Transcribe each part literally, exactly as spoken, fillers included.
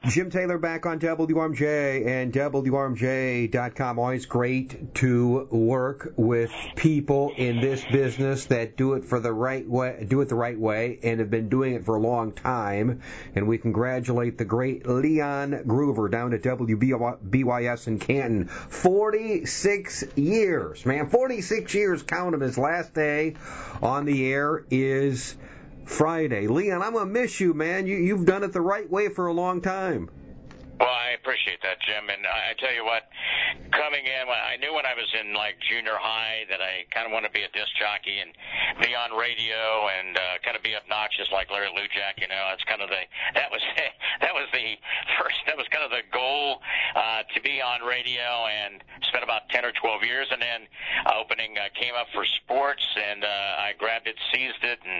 Jim Taylor back on W R M J and W R M J dot com. Always great to work with people in this business that do it for the right way, do it the right way, and have been doing it for a long time. And we congratulate the great Leon Groover down at W B Y S in Canton. forty-six years, man. forty-six years, count him. His last day on the air is Friday. Leon, I'm going to miss you, man. You, you've done it the right way for a long time. Well, I appreciate that, Jim. And I, I tell you what, coming in, I knew when I was in, like, junior high that I kind of want to be a disc jockey and be on radio and uh, kind of be obnoxious like Larry Lujak, you know. It's kind of the, that was, that was the first, that was kind of the goal uh, to be on radio, and spent about ten or twelve years. And then uh, opening uh, came up for sports, and uh, I grabbed it, seized it, and,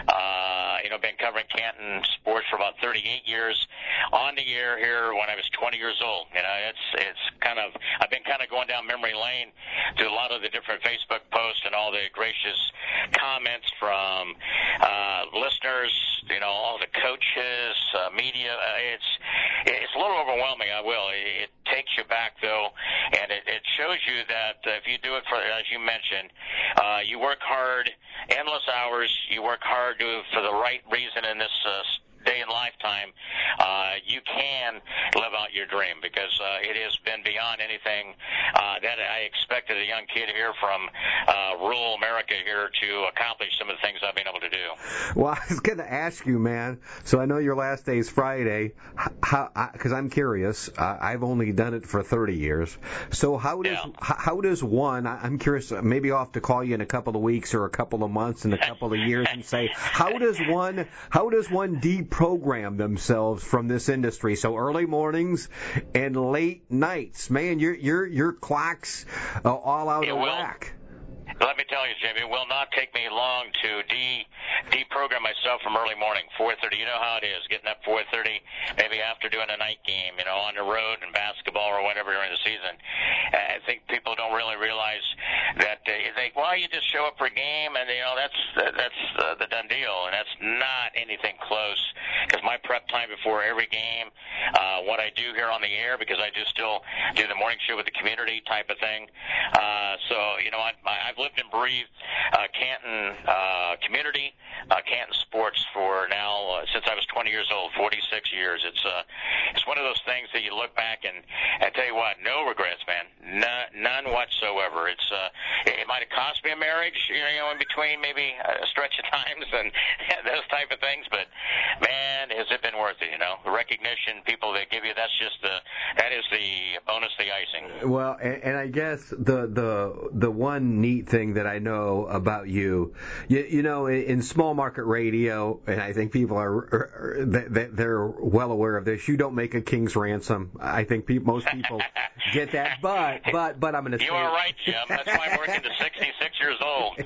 uh, you know, been covering Canton sports for about thirty-eight years on the air here when I was twenty years old. You know, it's it's kind of, I've been kind of going down memory lane to a lot of the different Facebook posts and all the gracious comments from uh, listeners, you know, all the coaches, uh, media. Uh, it's it's a little overwhelming, I will. It, it takes you back, though, and it, it shows you that uh, if you do it for, as you mentioned, uh, you work hard, endless hours, you work hard to, for the right reason in this uh, day and lifetime, uh, you can live out your dream, because uh, it has been beyond anything uh, that I expected a young kid here from uh, rural America here to accomplish some of the things I've been able to do. Well, I was going to ask you, man, so I know your last day is Friday, how, because I'm curious. Uh, I've only done it for thirty years. So how does Yeah. how, how does one, I'm curious, maybe I'll have to call you in a couple of weeks or a couple of months and a couple of years and say, how does one, how does one deprogram themselves from this industry? So early mornings and late nights, man, your your your clock's uh, all out it of will. whack. Let me tell you, Jimmy, it will not take me long to de deprogram myself from early morning, four thirty. You know how it is, getting up four thirty, maybe after doing a night game, you know, on the road in basketball or whatever during the season. I think people don't really realize that uh, you think, well, you just show up for a game, and you know that's uh, that's uh, the done deal, and that's not anything close. Because my prep time before every game, uh, what I do here on the air, because I do still do the morning show with the community type of thing. Uh, so you know, I, I've lived and breathed uh, Canton uh, community, uh, Canton sports for now uh, since I was twenty years old, forty-six years. It's uh, it's one of those things that you look back and I tell you what, no regrets, man, none, none whatsoever. It's uh, it, it might have cost me a marriage, you know, in between maybe a stretch of times and those type of things, but man, has it been worth it? You know, the recognition people that give you, that's just the that is the bonus, the icing. Well, and, and I guess the the the one neat thing that I know about you, you, you know, in, in small market radio, and I think people are, are, are they're well aware of this. You don't make a king's ransom. I think people, most people get that, but but but I'm going to say you are right, Jim. That's why I'm working to sixty-six years old.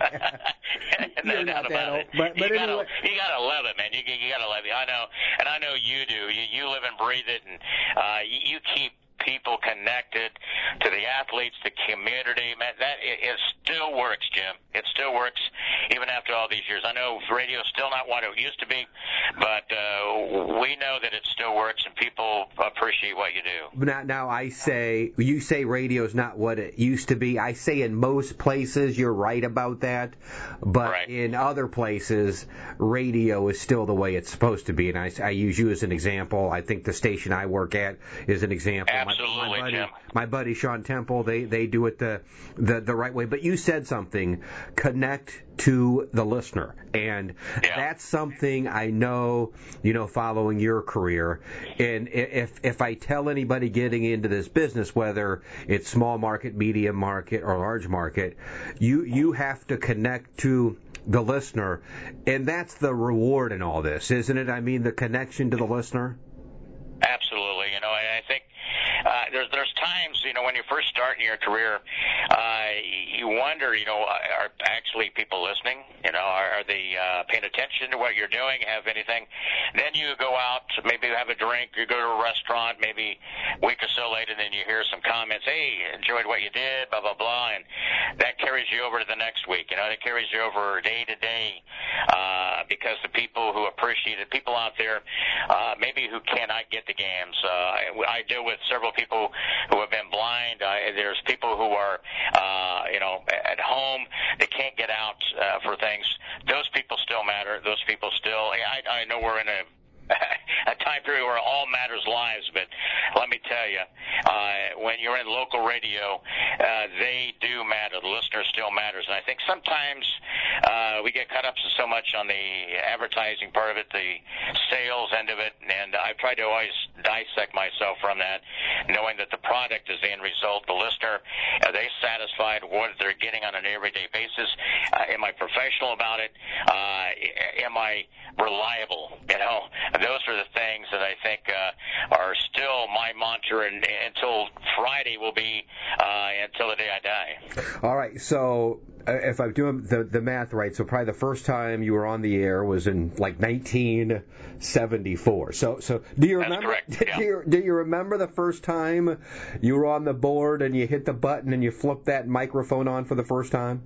No You're doubt not about that old, it. but, but you anyway. gotta you gotta love it, man. You you gotta love it. I know, and I know you do. You you live and breathe it, and uh, you, you keep people connected to the athletes, the community. Man, that it, it still works, Jim. It still works even after all these years. I know radio's still not what it used to be, but uh, we know that it still works, and people appreciate what you do. Now, now I say, you say radio's not what it used to be. I say in most places you're right about that, but right. in other places, radio is still the way it's supposed to be. And I, I use you as an example. I think the station I work at is an example. Absolutely, my, my buddy, Jim. My buddy Sean Temple, they, they do it the, the the right way. But you said something, connect to the listener. And yeah. that's something I know, you know, following your career. And if if I tell anybody getting into this business, whether it's small market, medium market, or large market, you you have to connect to the listener. And that's the reward in all this, isn't it? I mean, the connection to the listener. Absolutely. You know, I think uh, there's there's times, you know, when you first start in your career, uh, you wonder, you know, are actually people listening? You know, are, are they uh, paying attention to what you're doing? Have anything? Then you go out, maybe have a drink, you go to a restaurant, maybe a week or so later, then you hear some comments, hey, enjoyed what you did, blah, blah, blah, and that carries you over to the next week. You know, it carries you over day to day uh, because the people who appreciate it, people out there uh, maybe who cannot get the games, uh, I deal with several people who have been blind. I, there's people who are, uh, you know, at home. They can't get out uh, for things. Those people still matter. Those people still. I, I know we're in a a time period where all matters lives, but let me tell you, uh, when you're in local radio, uh, they do matter. The listener still matters, and I think sometimes uh, we get caught up so much on the advertising part of it, the sales end of it, and I've tried to always dissect myself from that, knowing that the product is the end result. The listener, are they satisfied with what they're getting on an everyday basis? Uh, am I professional about it? Uh, am I reliable? You know, those are the things that I think uh, are still my mantra, and, until Friday will be uh, until the day I die. All right, so uh, if I'm doing the, the math right, so probably the first time you were on the air was in like nineteen seventy-four. So, so do you remember? That's correct. Yeah. Do you, do you remember the first time you were on the board and you hit the button and you flipped that microphone on for the first time?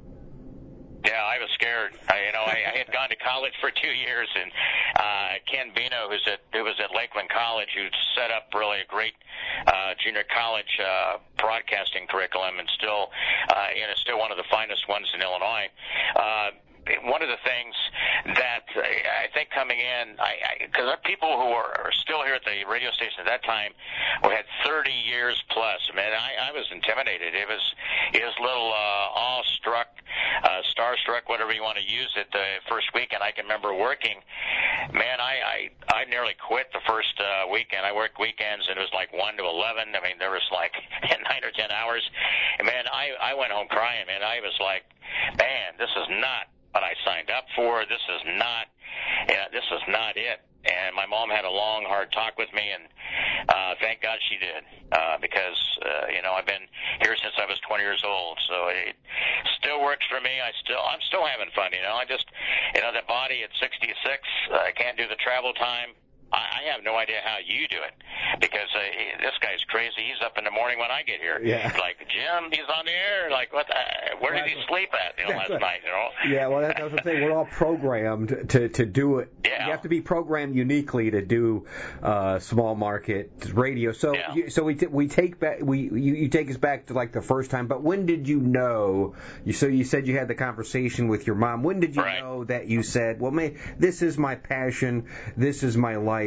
Yeah, I was scared. I, you know, I, I had gone to college for two years, and uh, Ken Bino, who's at who was at Lakeland College, who set up really a great uh, junior college uh, broadcasting curriculum, and still, uh, you know, still one of the finest ones in Illinois. Uh, One of the things that I think coming in, because there are people who are still here at the radio station at that time who had thirty years plus. Man, I, I was intimidated. It was it was a little uh, awestruck, uh, starstruck, whatever you want to use it. The first weekend, I can remember working. Man, I I, I nearly quit the first uh, weekend. I worked weekends, and it was like one to eleven. I mean, there was like nine or ten hours. And man, I I went home crying. Man, I was like, man, this is not what I signed up for. This is not, yeah, this is not it. And my mom had a long, hard talk with me, and uh, thank God she did, uh, because uh, you know, I've been here since I was twenty years old, so it still works for me. I still, I'm still having fun. You know, I just, you know, the body at sixty-six, uh, I can't do the travel time. I have no idea how you do it, because uh, this guy's crazy. He's up in the morning when I get here. Yeah. He's like, Jim, he's on the air. Like, what? The, where did he sleep at you know, last right. night? You know? Yeah, well, that, that's the thing. We're all programmed to, to do it. Yeah. You have to be programmed uniquely to do uh, small market radio. So, yeah. you, so we t- we take back we you, you take us back to like the first time. But when did you know? You so you said you had the conversation with your mom. When did you right. know that you said, well, man, this is my passion. This is my life.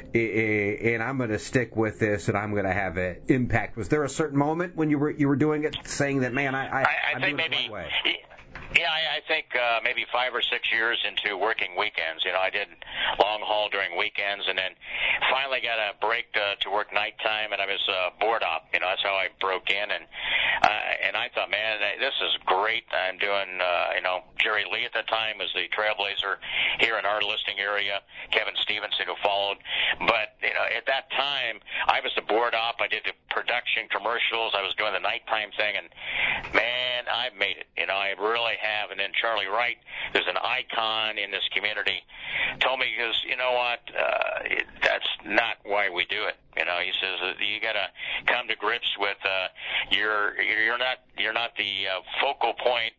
And I'm going to stick with this, and I'm going to have an impact. Was there a certain moment when you were you were doing it, saying that, man, I, I, I, I I'm think doing maybe, it the right way? Yeah, I, I think uh, maybe five or six years into working weekends. You know, I did long haul during weekends, and then finally got a break uh, to work nighttime, and I was uh, board op. You know, that's how I broke in, and uh, and I thought, man, this is great. I'm doing, uh, you know, Jerry Lee at the time was the trailblazer here in our listing area. Kevin Stevenson who followed, but you know, at that time I was the board op. I did the production commercials. I was doing the nighttime thing, and man, I've made it. You know, I really have. And then Charlie Wright, who's an icon in this community, told me, he goes, you know what, uh, it, that's not why we do it. You know, he says uh, you got to come to grips with uh, you're you're not you're not the uh, focal point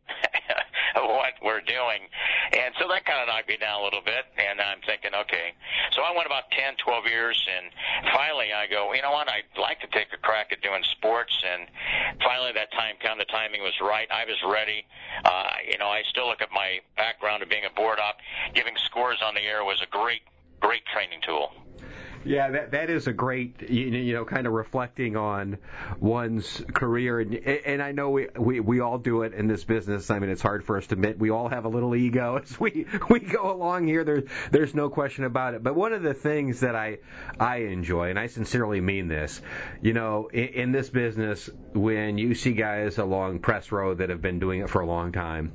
of what we're doing, and so that kind of knocked me down a little bit. And I'm thinking, okay, so I went about ten, twelve years, and finally I go, you know what, I'd like to take a crack at doing sports. And finally that time came. The timing was right. I was ready. Uh, you know, I still look at my background of being a board op. Giving scores on the air was a great, great training tool. Yeah, that that is a great, you, you know, kind of reflecting on one's career, and and I know we, we we all do it in this business. I mean, it's hard for us to admit we all have a little ego as we we go along here. There's there's no question about it. But one of the things that I I enjoy, and I sincerely mean this, you know, in, in this business, when you see guys along Press Road that have been doing it for a long time.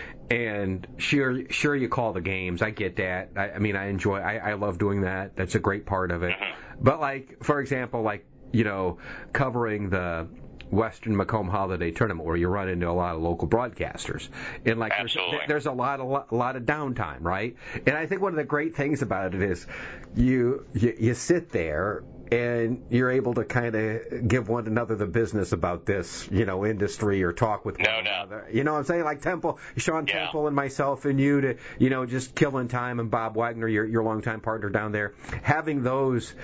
And sure, sure, you call the games. I get that. I, I mean, I enjoy. I, I love doing that. That's a great part of it. But like, for example, like you know, covering the Western Macomb Holiday Tournament, where you run into a lot of local broadcasters, and like there's, there's a lot of a lot of downtime, right? And I think one of the great things about it is you you, you sit there. And you're able to kind of give one another the business about this, you know, industry or talk with one no, another. No. You know what I'm saying? Like Temple, Sean yeah. Temple and myself and you to, you know, just killing time, and Bob Wagner, your your longtime partner down there, having those,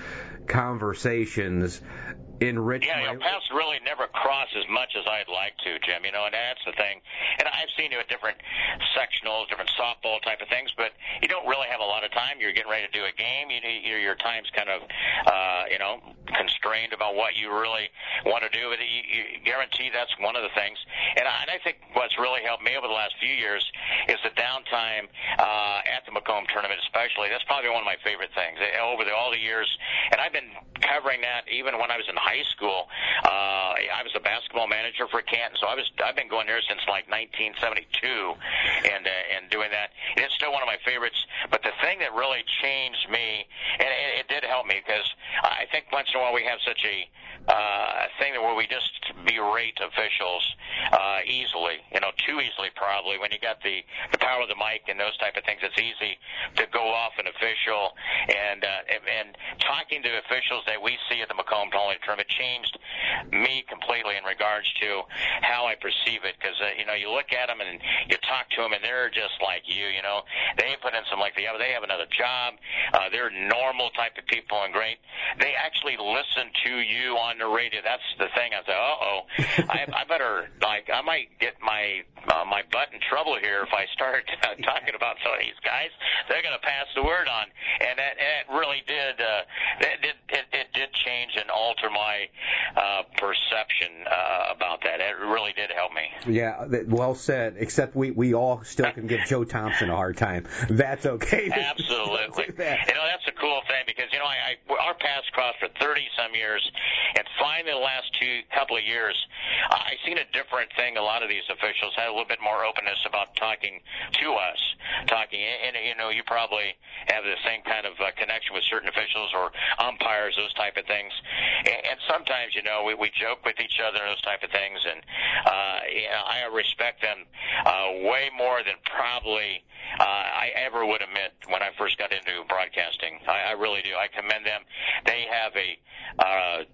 conversations enrich yeah, my... your paths really never cross as much as I'd like to, Jim. You know, and that's the thing. And I've seen you at different sectionals, different softball type of things, but you don't really have a lot of time. You're getting ready to do a game. You, you, your time's kind of, uh, you know, constrained about what you really want to do. But you, you guarantee that's one of the things. And I, and I think what's really helped me over the last few years is the downtime uh, at the Macomb tournament, especially. That's probably one of my favorite things over the, all the years. And I've been covering that even when I was in high school. Uh, I was a basketball manager for Canton, so I was I've been going there since like nineteen seventy-two, and uh, and doing that. And it's still one of my favorites. But the thing that really changed me, and it, it did help me, because I think once in a while we have such a uh, thing where we just berate officials uh, easily, you know, too easily probably. When you got the the power of the mic and those type of things, it's easy to go off an official. And uh, and, and talking to officials that we see at the Macomb tournament changed me completely in regards to how I perceive it, because uh, you know, you look at them and you talk to them and they're just like you. You know, they put in some, like they have they have another job. Uh, they're normal type of people and great. They actually listen to you on the radio. That's the thing. I said, uh oh, I, I better like I might get my uh, my butt in trouble here if I start uh, talking about some of these guys. They're going to pass the word on, and that, and it really did. Uh, it did it, it did change and alter my uh, perception uh, about that. It really did help me. Yeah, well said. Except we, we all still can give Joe Thompson a hard time. That's okay. Absolutely. That. You know, that's a cool thing, because you know, I, I our paths crossed for thirty some years, and finally the last two couple of years, I seen a different thing. A lot of these officials had a little bit more openness about talking to us, talking, and, and you know, you probably have the same kind of uh, connection with certain officials or umpires, those type of things. And, and sometimes, you know, we, we joke with each other, those type of things, and uh, you know, I respect them uh, way more than probably uh, I ever would admit when I first got into broadcasting. I, I really do. I commend them. They have a uh,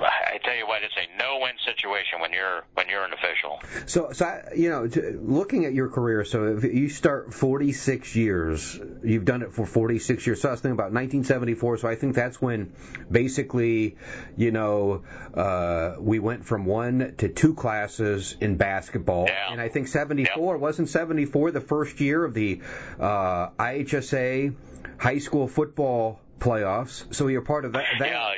I tell you what, it's a no-win situation when you're when you're an official. So, so I, you know, to, looking at your career, so if you start forty-six years, you've done it for forty-six years. So I was thinking about nineteen seventy-four. So I think that's when basically, you know, uh, we went from one to two classes in basketball, yeah. and I think seventy-four yep. wasn't seventy-four the first year of the uh, I H S A high school football playoffs. So you're part of that. that yeah.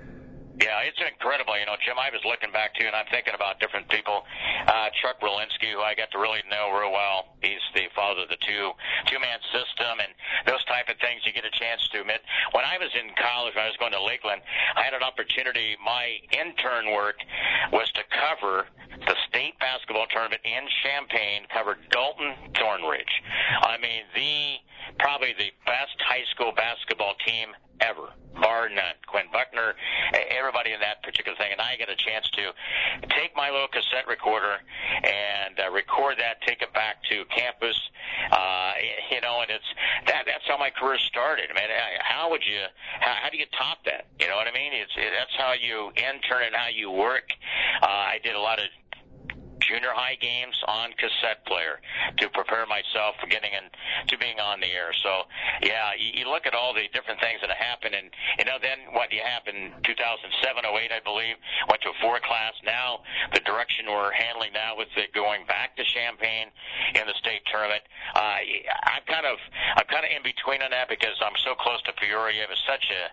Yeah, it's incredible. You know, Jim, I was looking back, too, and I'm thinking about different people. Uh, Chuck Rolinski, who I got to really know real well. He's the father of the two, two-man system and those type of things you get a chance to admit. When I was in college, when I was going to Lakeland, I had an opportunity. My intern work was to cover the state basketball tournament in Champaign, covered Dalton Thornridge. I mean, the probably the best high school basketball team ever, bar none. Quinn Buckner, everybody in that particular thing. And I get a chance to take my little cassette recorder and uh, record that, take it back to campus, uh, you know, and it's that. That's how my career started. I mean, how would you, how, how do you top that? You know what I mean? It's it, that's how you intern and how you work. Uh, I did a lot of junior high games on cassette player to prepare myself for getting in to being on the air. So yeah, you, you look at all the different things that happen, and you know, then what you happened two thousand seven oh eight, I believe, went to a four class. Now the direction we're handling now with it going back to Champaign in the state tournament, uh, I'm kind of I'm kind of in between on that, because I'm so close to Peoria. It was such a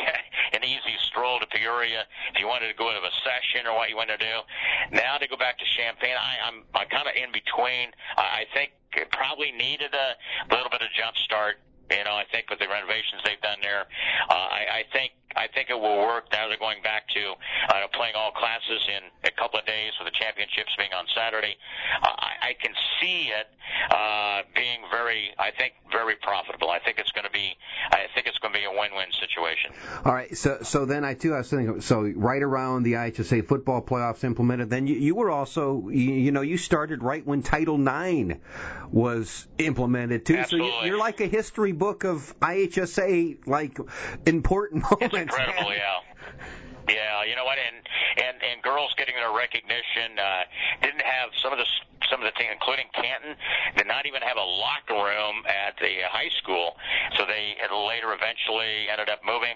an easy stroll to Peoria if you wanted to go to a session or what you wanted to do. Now to go back to Champaign, I, I'm I'm kind of in between. I think it probably needed a little bit of jump start. You know, I think with the renovations they've done there, uh, I, I think I think it will work. Now they're going back to uh, playing all classes in a couple of days, with the championships being on Saturday. Uh, I, I can see it uh, being very, I think, very profitable. I think it's going to be, I think it's going to be a win-win situation. All right. So, so then I too, I was thinking, so right around the I H S A football playoffs implemented, then you, you were also, you, you know, you started right when Title nine was implemented too. Absolutely. So you're like a history book of I H S A, like important moments. It's incredible, yeah. Yeah, you know what, and, and, and girls getting their recognition, uh, didn't have some of the, some of the things, including Canton, did not even have a locker room at the high school, so they later eventually ended up moving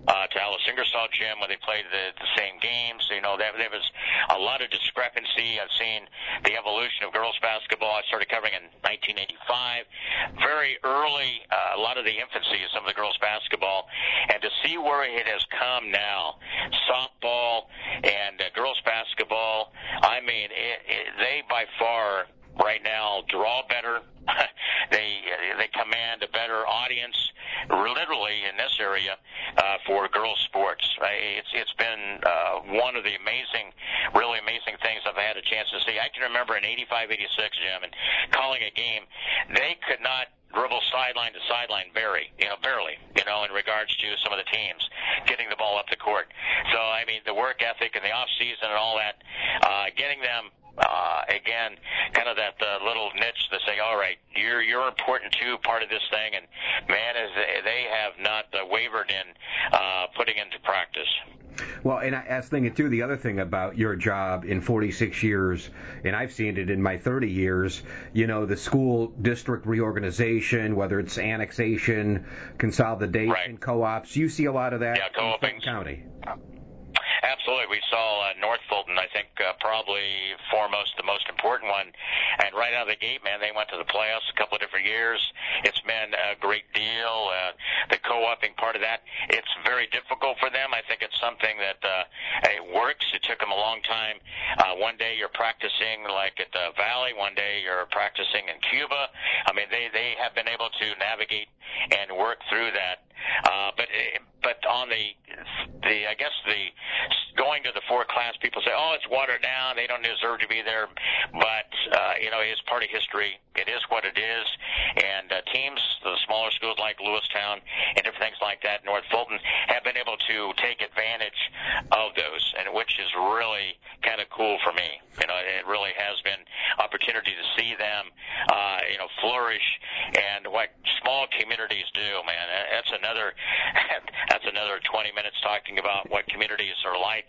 uh, to Alice Ingersoll Gym when they played the, the same games. You know, there, there was a lot of discrepancy. I've seen the evolution of girls basketball. I started covering in nineteen eighty-five. Very early, uh, a lot of the infancy of some of the girls basketball. And to see where it has come now, softball and uh, girls basketball, I mean, it, it, they by far right now draw better. they they command a better audience, literally in this area, uh, for girls sports. It's it's been uh, one of the amazing, really amazing things I've had a chance to see. I can remember in eighty-five, eighty-six, Jim, and calling a game, they could not dribble sideline to sideline, barely, you know, barely, you know, in regards to some of the teams getting the ball up the court. So I mean, the work ethic in the off season and all that, uh, getting them. Uh, again, kind of that uh, little niche to say, all right, you're you're important too, part of this thing, and man, is they have not uh, wavered in uh, putting into practice. Well, and I was thinking too, the other thing about your job in forty-six years, and I've seen it in my thirty years, you know, the school district reorganization, whether it's annexation, consolidation, right. co-ops, you see a lot of that yeah, in Fulton co-opings. County. Absolutely. We saw uh, North Fulton, I think, uh, probably foremost, the most important one. And right out of the gate, man, they went to the playoffs a couple of different years. It's been a great deal. Uh, the co-oping part of that, it's very difficult for them. I think it's something that uh, it works. It took them a long time. Uh, one day you're practicing like at the Valley. One day you're practicing in Cuba. I mean, they, they have been able to navigate and work through that. Uh, but but on the the I guess the going to the four class, people say, oh, it's watered down, they don't deserve to be there. But uh, you know, it's part of history. It is what it is. And uh, teams, the smaller schools like Lewistown and different things like that, North Fulton, have been able to take advantage of those, and which is really kind of cool for me. You know, it really has been opportunity to see them, uh, you know, flourish, and what small communities do, man. That's another that's another twenty minutes talking about what communities are like.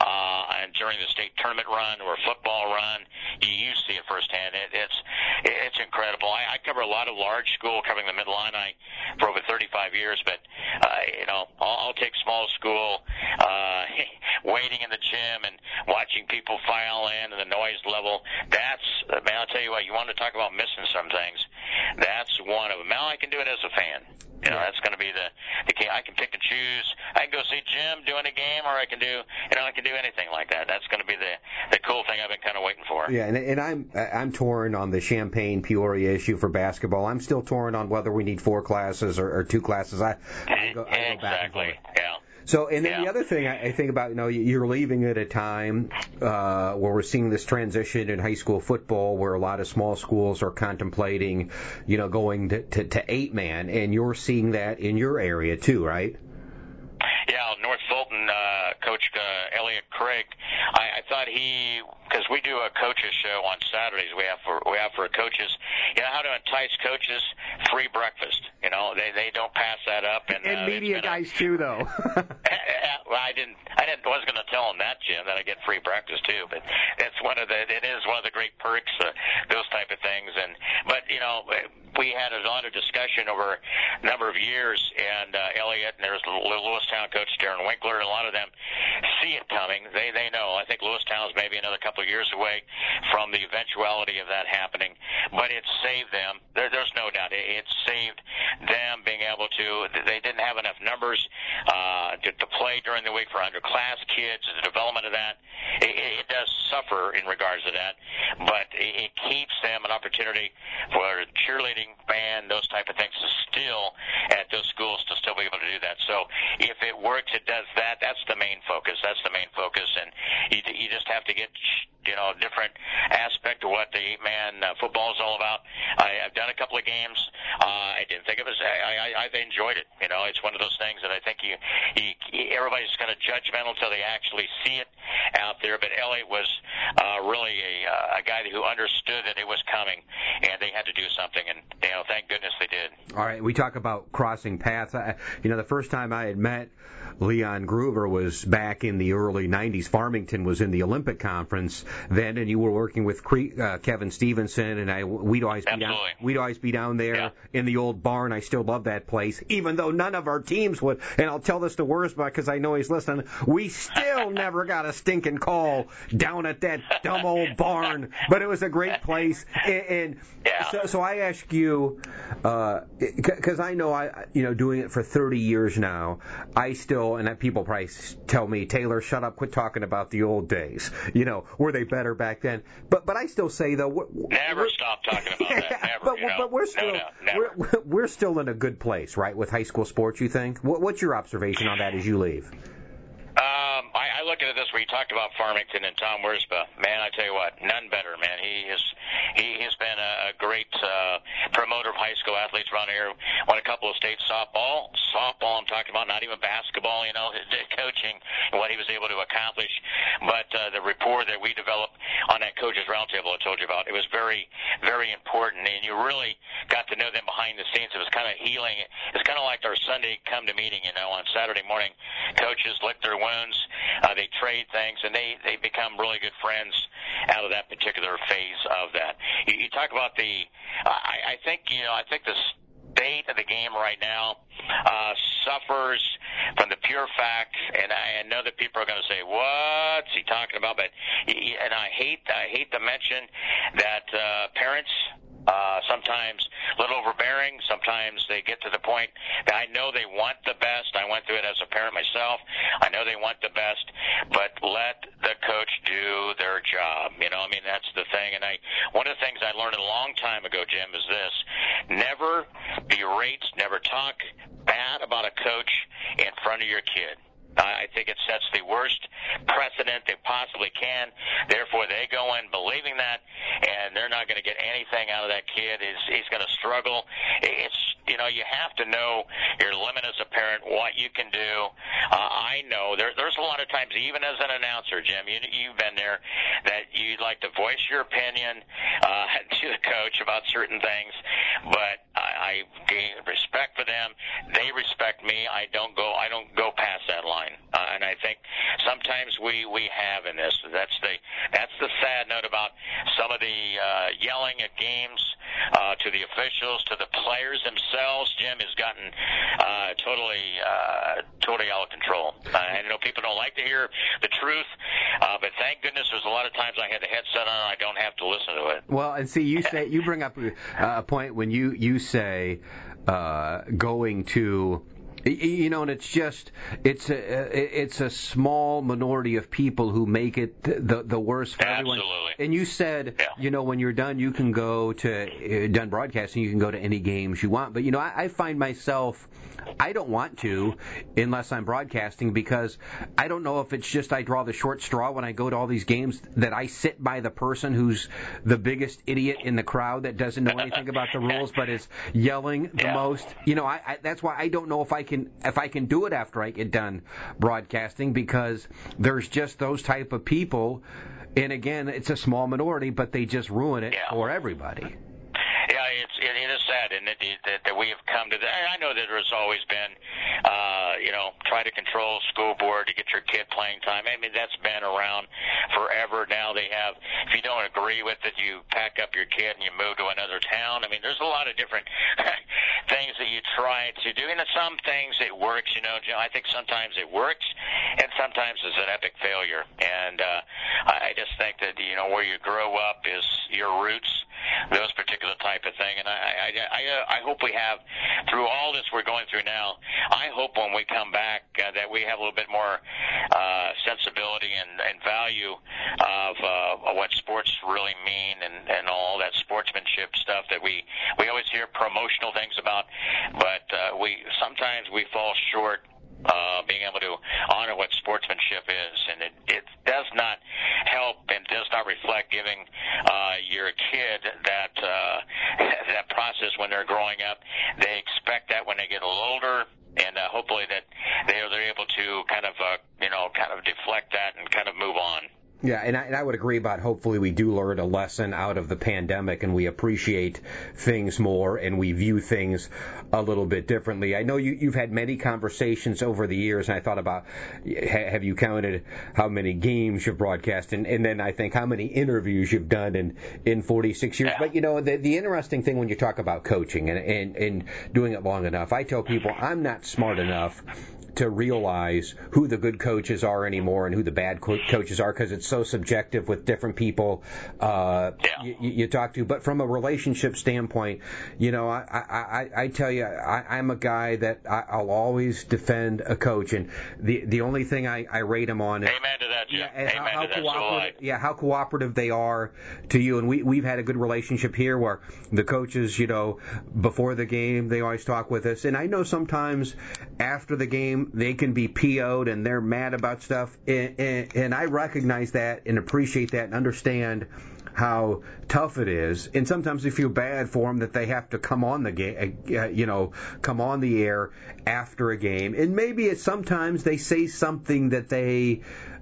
Uh, and during the state tournament run or football run, you, you see it firsthand. It, it's it's incredible. I, I cover a lot of large school, covering the Mid-Illini for over thirty-five years, but uh, you know, I'll, I'll take small school, uh, waiting in the gym and watching people file in and the noise level. That's, man, I'll tell you what, you want to talk about missing some things. That's one of them. Now I can do it as a fan. You know, that's going to be the, the key. I can pick and choose. I can go see Jim doing a game, or I can do, you know, I can do anything like that. That's going to be the, the cool thing I've been kind of waiting for. Yeah, and, and I'm I'm torn on the Champaign-Peoria issue for basketball. I'm still torn on whether we need four classes or, or two classes. I, I, go, I exactly. go back and forth. Yeah. So, and then yeah. the other thing I think about, you know, you're leaving at a time uh, where we're seeing this transition in high school football, where a lot of small schools are contemplating, you know, going to, to, to eight man, and you're seeing that in your area too, right? Yeah, North Fulton, uh, Coach uh, Elliot Craig. I, I thought he, because we do a coaches show on Saturdays. We have for we have for coaches. You know how to entice coaches? Free breakfast. You know, they they don't pass that up. And, and uh, media guys a, too, though. well, I didn't. I didn't. Was going to tell them that, Jim, that I get free breakfast too. But it's one of the. It is one of the great perks. Uh, those type of things. And but you know, we had a lot of discussion over a number of years. And uh, Elliot and there's Lewistown coach Darren Winkler. A lot of them see it coming. They they know. I think Lewistown is maybe another couple of years away from the eventuality of that happening. But it saved them. There, there's no doubt. It, it saved them being able to. They didn't have enough numbers uh, to, to play during the week for underclass kids. The development of that, it, it does suffer in regards to that. But it, it keeps them an opportunity for cheerleading, band, those type of things to still at those schools to still be able to do that. So if it works, it does that. That's the main focus. That's the main focus, and you, you just have to get, you know, a different aspect of what the eight-man uh, football is all about. I, I've done a couple of games. Uh, I didn't think it was. I, I, I've enjoyed it. You know, it's one of those things that I think you, you everybody's kind of judgmental until they actually see it. out there. But Elliott was uh, really a, a guy who understood that it was coming, and they had to do something. And you know, thank goodness they did. All right, we talk about crossing paths. I, you know, the first time I had met Leon Groover was back in the early nineties. Farmington was in the Olympic Conference then, and you were working with uh, Kevin Stevenson, and I we'd always be down, we'd always be down there yeah. in the old barn. I still love that place, even though none of our teams would. And I'll tell this to Wurzbach because I know he's listening. We still never got a stinking call down at that dumb old barn, but it was a great place. And, and yeah. so, so I ask you, because uh, I know I, you know, doing it for thirty years now, I still. And that people probably tell me, Taylor, shut up, quit talking about the old days. You know, were they better back then? But but I still say though, we're, never we're, stop talking about yeah, that. Never. But, you know? but we're still no, no, we're, we're still in a good place, right, with high school sports. You think? What, what's your observation on that as you leave? Um, I, I look at it this way. You talked about Farmington and Tom Wurzbach. Man, I tell you what, none better, man. He is he has been a, a great uh, promoter of high school athletes around here. Won a couple of state softball, softball. I'm talking about, not even basketball. You know, coaching and what he was able to accomplish. But uh, the rapport that we developed on that coaches roundtable I told you about, it was very, very important. And you really got to know them behind the scenes. It was kind of healing. It's kind of like our Sunday come to meeting. You know, on Saturday morning, coaches lick their wounds. Uh, they trade things, and they, they become really good friends out of that particular phase of that. You, you talk about the, I, I think, you know, I think the state of the game right now uh, suffers from the pure fact, and I know that people are going to say, "What's he talking about?" But and I hate, I hate to mention that uh, parents. Uh, sometimes a little overbearing. Sometimes they get to the point that I know they want the best. I went through it as a parent myself. I know they want the best, but let the coach do their job. You know, I mean, that's the thing. And I, one of the things I learned a long time ago, Jim, is this: never berate, never talk bad about a coach in front of your kid. I think it sets the worst precedent they possibly can. Therefore, they go in believing that, and they're not going to get anything out of that kid. He's, he's going to struggle. It's, you know, you have to know your limit as a parent, what you can do. Uh, I know there, there's a lot of times, even as an announcer, Jim, you, you've been there, that you'd like to voice your opinion uh, to the coach about certain things, but I, I gain respect for them. They respect me. I don't go. I don't go past that line. Uh, and I think sometimes we, we have in this. That's the that's the sad note about some of the uh, yelling at games uh, to the officials, to the players themselves. Jim has gotten uh, totally uh, totally out of control. Uh, I know people don't like to hear the truth, uh, but thank goodness there's a lot of times I had the headset on and I don't have to listen to it. Well, and see, you say you bring up a, a point when you you say uh, going to. You know, and it's just, it's a, it's a small minority of people who make it the the worst for everyone. Absolutely. And you said, yeah. you know, when you're done, you can go to, uh, done broadcasting, you can go to any games you want. But, you know, I, I find myself, I don't want to unless I'm broadcasting because I don't know if it's just I draw the short straw when I go to all these games that I sit by the person who's the biggest idiot in the crowd that doesn't know anything about the rules but is yelling the yeah. most. You know, I, I that's why I don't know if I can if I can do it after I get done broadcasting because there's just those type of people. And again, it's a small minority, but they just ruin it yeah. for everybody. Yeah, it's it, it is sad, and it, it, that, that we have come to that. I know that there's always been, uh, you know, try to control school board to get your kid playing time. I mean, that's been around forever. Now they have, if you don't agree with it, you pack up your kid and you move to another town. I mean, there's a lot of different things that you try to do, and in some things it works. You know, I think sometimes it works, and sometimes it's an epic failure. And uh, I just think that you know where you grow up is your roots, those particular type of thing. And I, I, I, I hope we have, through all this we're going through now, I hope when we come back uh, that we have a little bit more uh, sensibility and, and value of, uh, of what sports really mean and, and all that sportsmanship stuff that we, we always hear promotional things about, but uh, we sometimes we fall short Uh, being able to honor what sportsmanship is, and it, it does not help and does not reflect giving uh, your kid that uh, that process when they're growing up. They expect that when they get a little older, and uh, hopefully that they are they're able to kind of uh, you know kind of deflect that and kind of move on. Yeah, and I, and I would agree about hopefully we do learn a lesson out of the pandemic and we appreciate things more and we view things a little bit differently. I know you, you've had many conversations over the years, and I thought about, have you counted how many games you've broadcast, and, and then I think how many interviews you've done in, in forty-six years. Yeah. But, you know, the, the interesting thing when you talk about coaching and, and, and doing it long enough, I tell people I'm not smart enough to realize who the good coaches are anymore and who the bad co- coaches are, because it's so subjective with different people uh, yeah. you, you talk to. But from a relationship standpoint, you know, I, I, I tell you, I, I'm a guy that I, I'll always defend a coach, and the the only thing I, I rate him on is Amen to that, Jim. yeah, Amen how, how to that. cooperative, So yeah, how cooperative they are to you. And we we've had a good relationship here where the coaches, you know, before the game they always talk with us, and I know sometimes after the game they can be P O'd and they're mad about stuff, and, and, and I recognize that and appreciate that and understand how tough it is, and sometimes we feel bad for them that they have to come on the game, uh, you know, come on the air after a game, and maybe it's sometimes they say something that they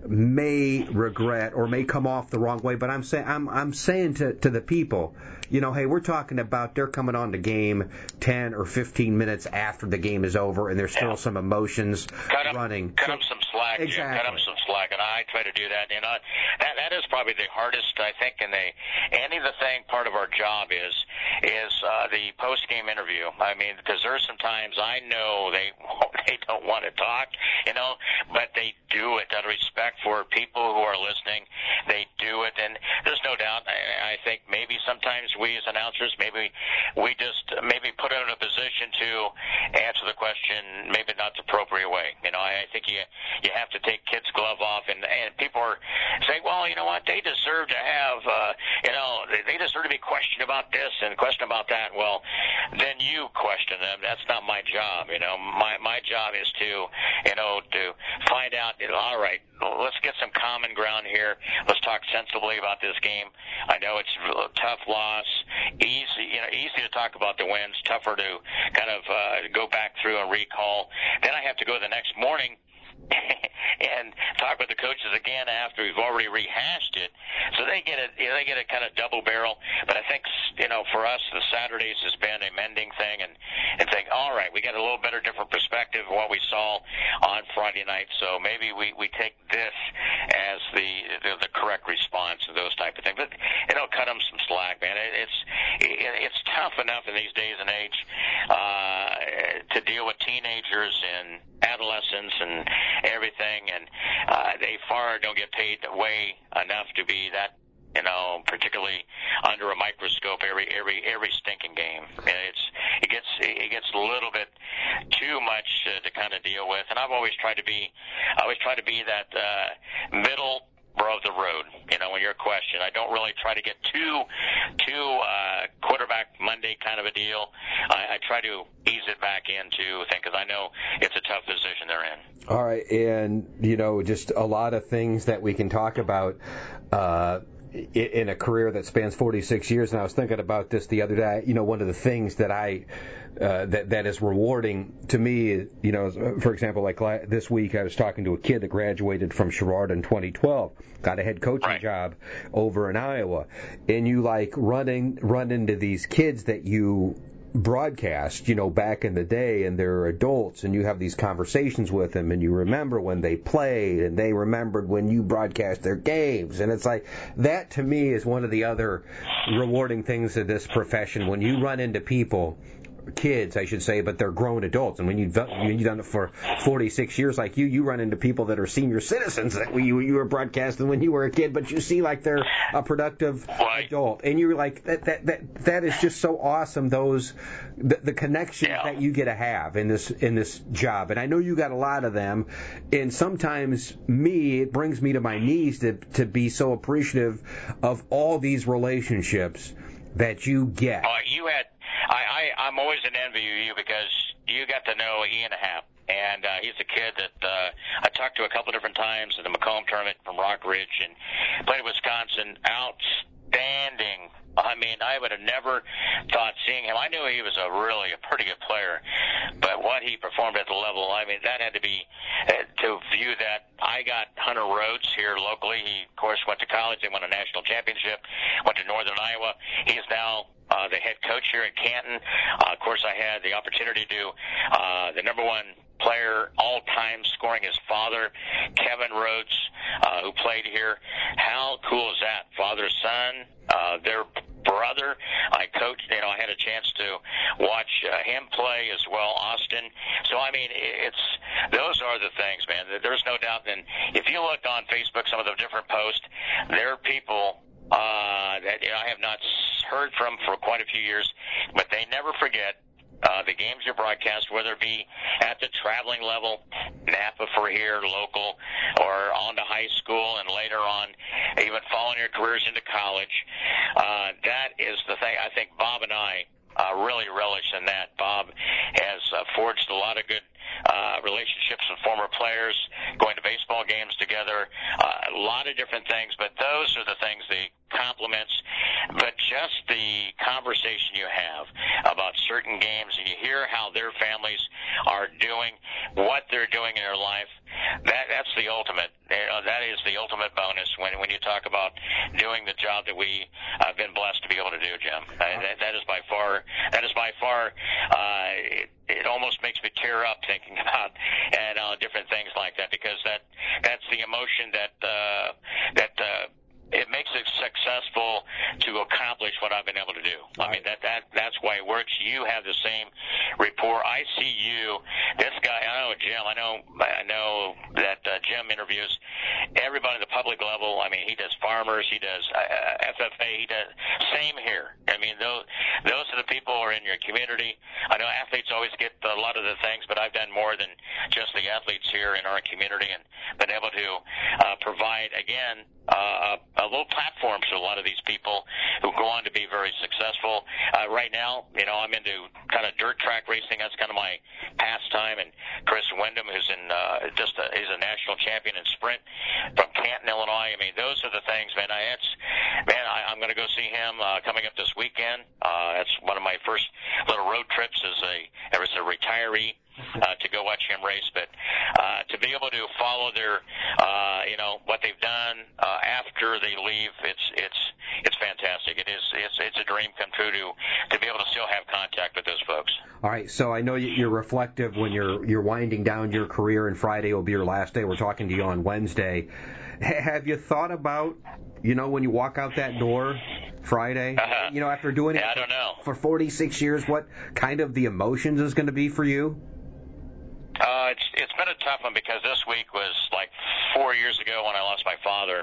may regret or may come off the wrong way. But I'm saying I'm I'm saying to to the people, you know, hey, we're talking about they're coming on the game ten or fifteen minutes after the game is over, and there's still yeah. some emotions cut running. Them, cut so, them some slack, exactly. Jim. Cut them some slack, and I try to do that. You know, that that is probably the hardest, I think, in the any of the thing part of our job is is uh, the post game interview. I mean, because there's some times I know they they don't want to talk, you know, but they do it out of respect for people who are listening. They do it, and there's no doubt. I, I think maybe sometimes we as announcers, maybe we just maybe put it in a position to answer the question, maybe not the appropriate way. You know, I, I think you you have to take kids' glove off, and and people are saying, well, you know what, they deserve to have, uh, you know, they, they deserve to be questioned about this and questioned about that. Well, then you question them. That's not my job. You know, my my job is to, you know, to find out. You know, all right, let's get some common ground here. Let's talk sensibly about this game. I know it's a tough loss, easy, you know, easy to talk about the wins, tougher to kind of uh, go back through and recall. Then I have to go the next morning and talk with the coaches again after we've already rehashed it. So they get it, you know, they get a kind of double barrel. But I think, you know, for us, the Saturdays has been a mending thing, and and think, all right, we got a little better, different perspective of what we saw on Friday night. So maybe we we take this as the the, the correct response to those type of things. But it'll cut them some slack, man. It, it's it, it's tough enough in these days and age uh, to deal with teenagers and adolescents and everything, and uh, they far don't get paid way enough to be that, you know, particularly under a microscope every every every stinking game. And it's it gets it gets a little bit too much uh, to kind of deal with. And I've always tried to be I always try to be that uh, middle of the road. You know, when you're a question, I don't really try to get too too uh, quarterback Monday kind of a deal. I, I try to ease it back into thing because I know it's a tough position they're in. All right, and you know, just a lot of things that we can talk about uh, in a career that spans forty-six years. And I was thinking about this the other day. You know, one of the things that I uh, that that is rewarding to me, you know, for example, like this week I was talking to a kid that graduated from Sherrard in twenty twelve, got a head coaching right. job over in Iowa, and you like running run into these kids that you broadcast, you know, back in the day, and they're adults, and you have these conversations with them, and you remember when they played, and they remembered when you broadcast their games, and it's like, that to me is one of the other rewarding things of this profession, when you run into people, kids, I should say, but they're grown adults. And when you've done, you've done it for forty-six years like you, you run into people that are senior citizens that you, you were broadcasting when you were a kid, but you see like they're a productive right. adult. And you're like, that that that, that is just so awesome, those the, the connections yeah. that you get to have in this in this job. And I know you got a lot of them. And sometimes me, it brings me to my knees to, to be so appreciative of all these relationships that you get. Uh, you had I, I, I'm always in envy of you because you got to know Ian Happ, and uh, he's a kid that uh, I talked to a couple different times at the Macomb tournament from Rock Ridge and played at Wisconsin. Outstanding I mean, I would have never thought seeing him. I knew he was a really a pretty good player, but what he performed at the level, I mean, that had to be uh, to view that. I got Hunter Rhodes here locally. He, of course, went to college. They won a national championship. Went to Northern Iowa. He is now uh, the head coach here at Canton. Uh, of course, I had the opportunity to uh, the number one player all time scoring his father, Kevin Rhodes, uh, who played here. How cool is that? Father, son, uh, their brother. I coached, you know, I had a chance to watch uh, him play as well, Austin. So, I mean, it's, those are the things, man. There's no doubt. And if you look on Facebook, some of the different posts, there are people uh, that you know, I have not heard from for quite a few years, but they never forget Uh, the games you broadcast, whether it be at the traveling level, Napa for here, local, or on to high school, and later on, even following your careers into college. Uh, that is the thing. I think Bob and I uh, really relish in that. Bob has uh, forged a lot of good uh, relationships with former players, going to baseball games together, uh, a lot of different things, but those are the things, the compliments, but just the conversation you have about certain games, and you hear how their families are doing, what they're doing in their life, that that's the ultimate. You know, that is the ultimate bonus when when you talk about doing the job that we have been blessed to be able to do, Jim. Uh, that, that is by far, that is by far, uh, it, it almost makes me tear up thinking about and uh, different things like that, because that that's the emotion that uh, that. Uh, It makes it successful to accomplish what I've been able to do. I mean, that, that that's why it works. You have the same rapport. I see you. This guy, I know Jim. I know I know that uh, Jim interviews everybody at the public level. I mean, he does farmers. He does uh, F F A. He does same here. I mean, those those are the people who are in your community. I know athletes always get a lot of the things, but I've done more than just the athletes here in our community, and been able to uh, provide again uh, a, a little platform to a lot of these people who go on to be very successful. Uh, right now, you know, I'm into kind of dirt track racing. That's kind of my pastime. And Chris Wyndham, who's in uh, just a, he's a national champion in sprint from Canton, Illinois. I mean, those are the things, man. I, it's, man, I, I'm going to go see him uh, coming up this weekend. Uh, that's one of my first little road trips as a as a retiree. Uh, to go watch him race, but uh, to be able to follow their, uh, you know, what they've done uh, after they leave, it's it's it's fantastic. It is it's it's a dream come true to to be able to still have contact with those folks. All right, so I know you're reflective when you're you're winding down your career, and Friday will be your last day. We're talking to you on Wednesday. H- have you thought about, you know, when you walk out that door Friday, uh-huh. you know, after doing it yeah, I don't know. for forty-six years, what kind of the emotions is going to be for you? Uh, it's it's been a tough one, because this week was like four years ago when I lost my father,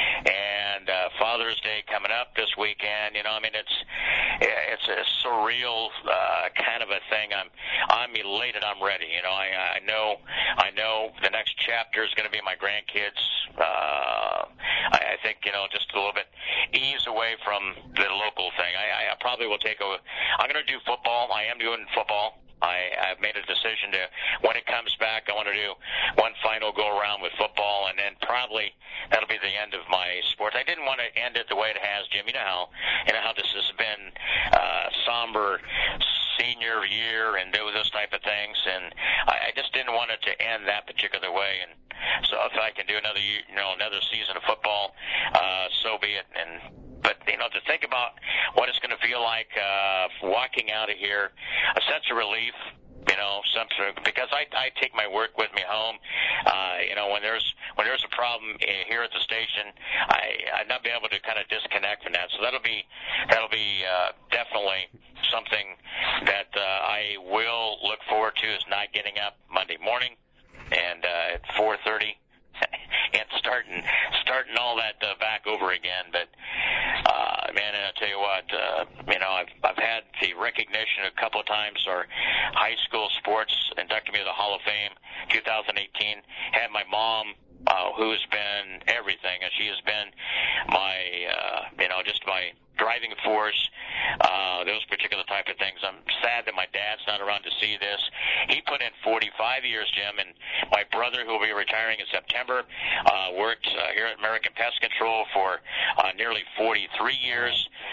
and uh, Father's Day coming up this weekend. You know, I mean, it's it's a surreal uh, kind of a thing. I'm I'm elated. I'm ready. You know, I I know I know the next chapter is going to be my grandkids. Uh, I, I think you know just a little bit ease away from the local thing. I, I probably will take a. I'm going to do football. I am doing football. I, I've made a decision to, when it comes back, I want to do one final go-around with football, and then probably that'll be the end of my sports. I didn't want to end it the way it has, Jim. You know how, you know how this has been uh, somber senior year and do those type of things, and I, I just didn't want it to end that particular way. And so if I can do another, year, you know, another season of football, uh, so be it. And But, you know, to think about what it's going to feel like uh, walking out of here, a sense of relief, you know, some sort of, because I, I take my work with me home. Uh, you know, when there's when there's a problem here at the station, I I'd not be able to kind of disconnect from that. So that'll be that'll be uh, definitely something that uh, I will look forward to, is not getting up Monday morning and uh, at four thirty. And starting starting all that uh, back over again, but uh, man, and I tell you what, uh, you know, I've I've had the recognition a couple of times. Our high school sports inducted me to the Hall of Fame, two thousand eighteen. Had my mom, uh, who's been everything, and she has been my, uh, you know, just my driving force. Uh, those particular type of things. I'm sad that my dad's not around to see this. He put in forty-five years, Jim, and my brother, who will be retiring in September, uh, worked uh, here at American Pest Control for uh, nearly forty-three years.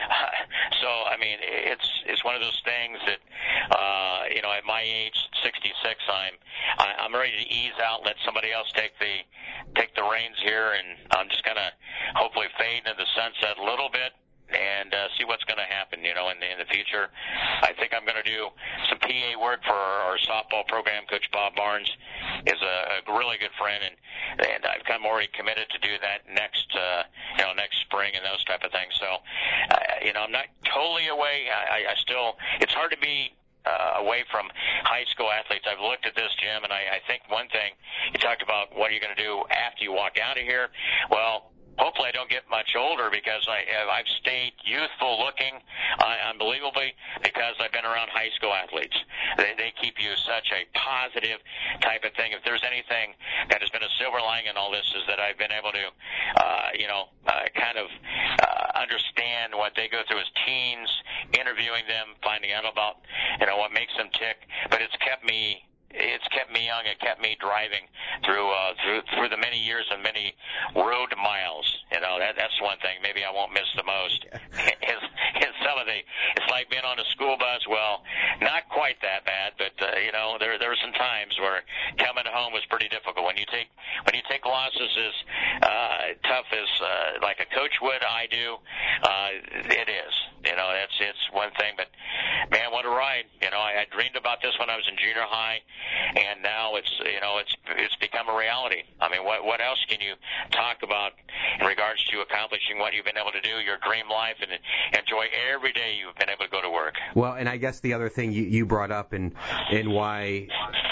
so I mean, it's it's one of those things that uh, you know, at my age, sixty-six, I'm I, I'm ready to ease out, let somebody else take the take the reins here, and I'm just gonna hopefully fade into the sunset a little bit and uh, see what's going to happen, you know, in the, in the future. I think I'm going to do some P A work for our, our softball program. Coach Bob Barnes is a, a really good friend, and and I've kind of already committed to do that next, uh, you know, next spring and those type of things. So, uh, you know, I'm not totally away. I, I still, it's hard to be Uh, away from high school athletes. I've looked at this, Jim, and I, I think one thing, you talked about what are you going to do after you walk out of here. Well, hopefully I don't get much older because I, I've stayed youthful looking, uh, unbelievably, because I've been around high school athletes. They, they keep you such a positive type of thing. If there's anything that has been a silver lining in all this is that I've been able to, uh, you know, uh, kind of uh, understand what they go through as teens, interviewing them, finding out about, you know, what makes them tick. But it's kept me It's kept me young. It kept me driving through uh, through through the many years and many road miles. You know, that that's one thing maybe I won't miss the most. is, is some of the it's like being on a school bus. Well, not quite that bad, but uh, you know, there there were some times where coming home was pretty difficult. When you take when you take losses as uh, tough as uh, like a coach would, I do. Uh, it is. You know, that's it's one thing. But man, what a ride! You know, I, I dreamed about this when I was in junior high. And now it's you know it's it's become a reality. I mean, what what else can you talk about in regards to accomplishing what you've been able to do, your dream life, and enjoy every day you've been able to go to work? Well, and I guess the other thing you, you brought up and and why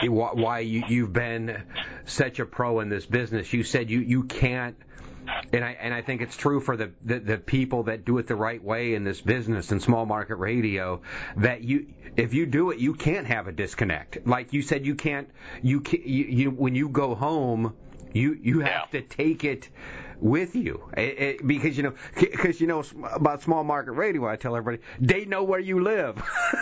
why you, you've been such a pro in this business. You said you, you can't. And I and I think it's true for the, the, the people that do it the right way in this business in small market radio, that you if you do it, you can't have a disconnect. Like you said, you can't you can you, you when you go home, you you have yeah. to take it with you, it, it, because you know because you know about small market radio. I tell everybody they know where you live,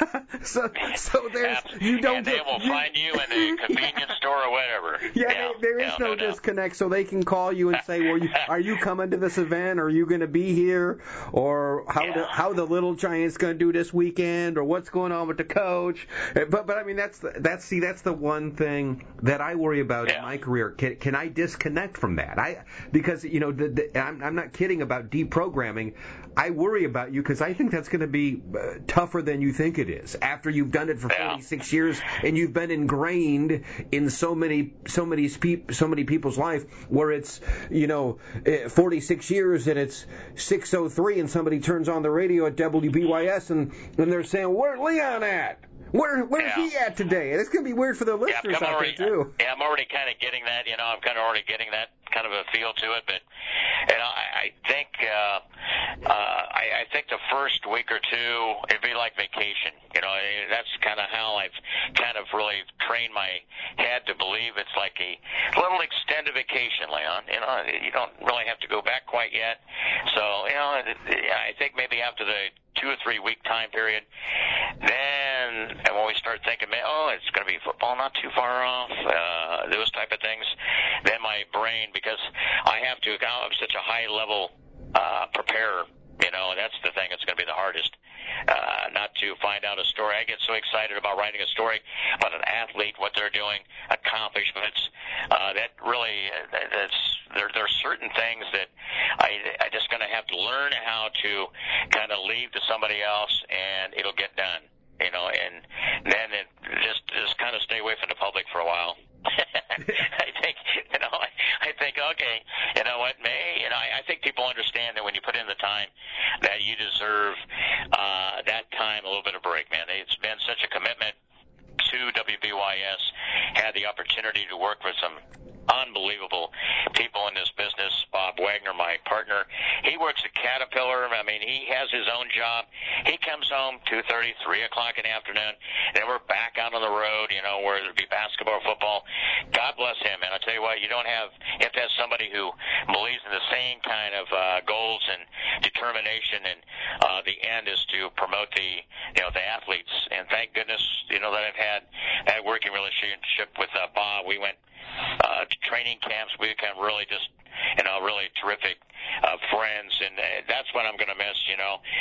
so so there's you don't and they get, will you, find you in the convenience yeah. store or whatever. Yeah, yeah. They, there is yeah, no, no disconnect, doubt. So they can call you and say, "Well, you, are you coming to this event? Are you going to be here? Or how yeah. the, how the Little Giants going to do this weekend? Or what's going on with the coach?" But but I mean that's the, that's see that's the one thing that I worry about yeah. in my career. Can can I disconnect from that? I because you know the, the, I'm I'm not kidding about deprogramming. I worry about you because I think that's going to be uh, tougher than you think it is after you've done it for yeah. forty-six years and you've been ingrained in so many so many so many people's life where it's you know forty-six years and it's six oh three and somebody turns on the radio at W B Y S and and they're saying, "Where's Leon at? Where where's yeah. he at today?" And it's going to be weird for the listeners yeah, out already, there too. Yeah, I'm already kind of getting that. You know, I'm kind of already getting that kind of a feel to it. But you know, I, I think uh, uh, I, I think the first week or two it'd be like vacation. You know, that's kind of how I've kind of really trained my head to believe it's like a little extended vacation, Leon. You know, you don't really have to go back quite yet. So you know, I think maybe after the two or three week time period, then and when we start thinking, man, oh, it's going to be football not too far off, uh, those type of things, then my brain, because I have to, I'm such a high level uh, preparer, you know, and that's the thing that's going to be the hardest. Uh, not to find out a story. I get so excited about writing a story about an athlete, what they're doing, accomplishments. Uh, that really, that's there. There are certain things that I, I just going to have to learn how to kind of leave to somebody else, and it'll get done. You know, and then it just just kind of stay away from the public for a while. I think, you know, I, I think, okay, you know what, May, you know, I, I think people understand that when you put in the time that you deserve uh, that time, a little bit of break, man. It's been such a commitment to W B Y S, had the opportunity to work with some unbelievable people in this business. Bob Wagner, my partner, he works at Caterpillar. I mean, he has his own job. He comes home two thirty, three o'clock in the afternoon, and we're back out on the road, you know, whether it be basketball or football. God bless him, and I'll tell you what, you don't have, you have to have somebody who believes in the same kind of uh, goals and determination, and uh, the end is to promote the, you know, the athletes. And thank goodness, you know, that I've had that working relationship with uh, Bob. We went uh, to training camps. We became really just, you know, really terrific uh, friends, and uh, that's what I'm going to miss, you know.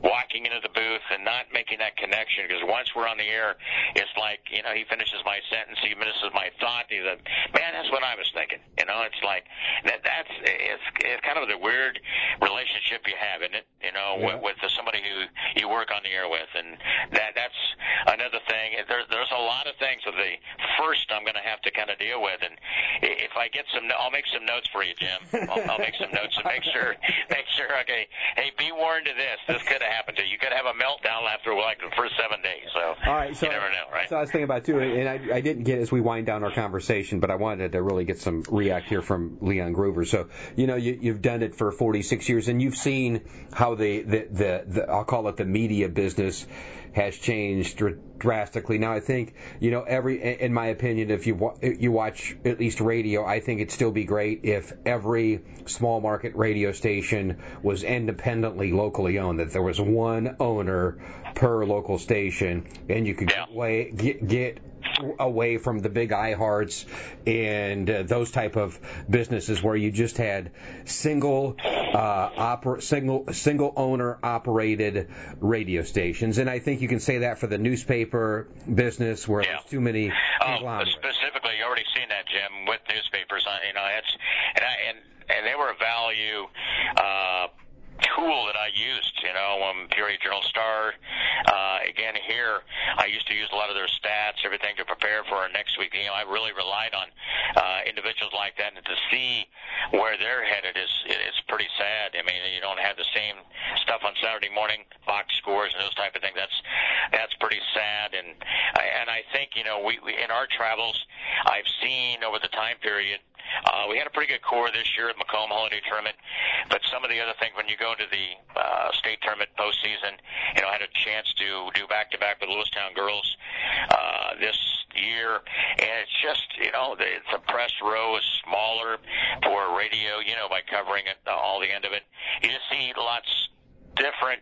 walking into the booth and not making that connection, because once we're on the air, it's like, you know, he finishes my sentence, he finishes my thought, he's like, man, that's what I was thinking. You know, it's like, that, that's, it's, it's kind of the weird relationship you have, isn't it? You know, yeah. with, with somebody who you work on the air with, and that that's another thing. There, there's a lot of things with the first I'm going to have to kind of deal with, and if I get some, I'll make some notes for you, Jim. I'll, I'll make some notes and make sure, make sure, okay, hey, be warned of this. This could have happened to you. You could have a meltdown after like the first seven days. So, all right, so you never know, right? So I was thinking about too, and I, I didn't get as we wind down our conversation, but I wanted to really get some react here from Leon Groover. So, you know, you, you've done it for forty-six years, and you've seen how the, the, the, the I'll call it the media business has changed drastically. Now, I think, you know, every, in my opinion, if you you watch at least radio, I think it'd still be great if every small market radio station was independently, locally owned, that there was one owner per local station, and you could yeah. get, way, get, get away from the big iHearts and uh, those type of businesses where you just had single uh, oper- single single owner operated radio stations. And I think you can say that for the newspaper business where yeah. there's too many oh, specifically, you already seen that, Jim, with newspapers. You know, it's and I, and and they were a value uh, tool that I used, you know, um, Peoria Journal-Star. Uh, again, here, I used to use a lot of their stats, everything to prepare for our next week. You know, I really relied on uh, individuals like that, and to see where they're headed is it's pretty sad. I mean, you don't have the same stuff on Saturday morning, box scores and those type of things. That's that's pretty sad, and and I think, you know, we, we in our travels, I've seen over the time period. Uh, we had a pretty good core this year at Macomb Holiday Tournament, but some of the other things, when you go to the uh, state tournament postseason, you know, I had a chance to do back-to-back with Lewistown girls uh, this year, and it's just, you know, the, the press row is smaller for radio, you know, by covering it, uh, all the end of it. You just see lots different,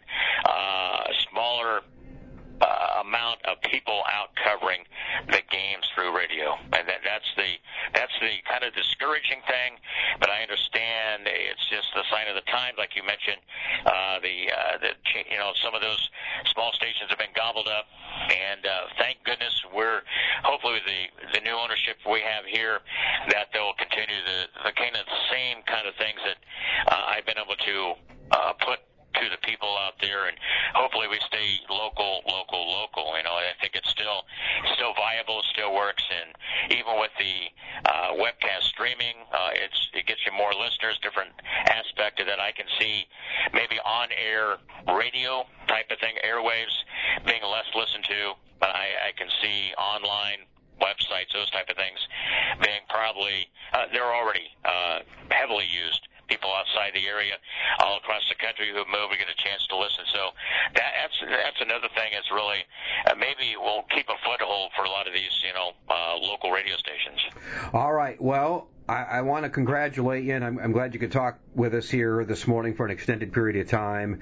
uh, smaller Uh, amount of people out covering the games through radio, and that, that's the that's the kind of discouraging thing. But I understand it's just the sign of the times, like you mentioned. Uh, the uh, the you know some of those small stations have been gobbled up, and uh, thank goodness we're hopefully with the the new ownership we have here that they'll continue the the kind of same kind of things that uh, I've been able to uh, put to the people out there, and hopefully we stay local, local, local. You know, I think it's still still viable, it still works, and even with the uh, webcast streaming, uh, it's it gets you more listeners, different aspect of that. I can see maybe on-air radio type of thing, airwaves being less listened to, but I, I can see online websites, those type of things, being probably uh, they're already uh, heavily used. People outside the area, all across the country who move, we get a chance to listen. So that, that's that's another thing. Is really uh, maybe we'll keep a foothold for a lot of these, you know, uh, local radio stations. All right. Well, I, I want to congratulate you, and I'm, I'm glad you could talk with us here this morning for an extended period of time.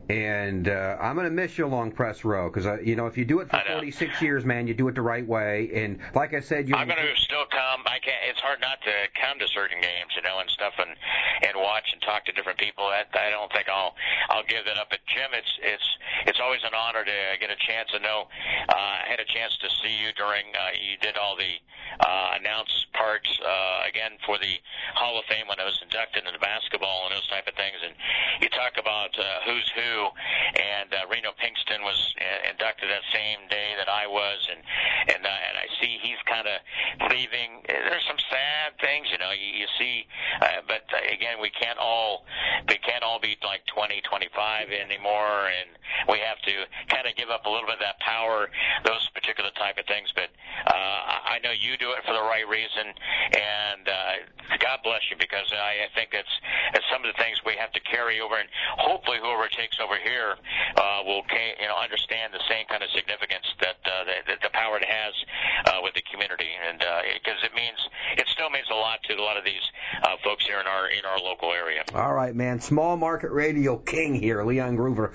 And uh, I'm going to miss you along press row because, uh, you know, if you do it for forty-six years, man, you do it the right way. And like I said, you I'm going to still come. I can't. It's hard not to come to certain games, you know, and stuff, and and watch and talk to different people. That I don't think I'll I'll give that up. But Jim, it's it's it's always an honor to get a chance to know. Uh, I had a chance to see you during uh, you did all the uh, announce parts uh, again for the Hall of Fame when I was inducted into basketball and those type of things. And you talk about uh, who's who. And uh, Reno Pinkston was uh, inducted that same day that I was, and and uh, and I see he's kind of leaving. There's some sad things, you know. You, you see, uh, but uh, again, we can't all we can't all be like twenty, twenty-five anymore, and we have to kind of give up a little bit of that power, those particular type of things. But uh, I know you do it for the right reason, and uh, God bless you, because I, I think it's it's some of the things we have to carry over, and hopefully whoever takes over here uh, will, you know, understand the same kind of significance that uh, that the power it has uh, with the community, and because uh, it means it still means a lot to a lot of these uh, folks here in our in our local area. All right, man. Small market radio king here, Leon Groover,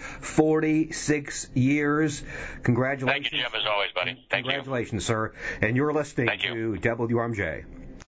forty-six years. Congratulations. Thank you, Jim, as always, buddy. Thank Congratulations, you. sir. And you're listening Thank to you. W R M J.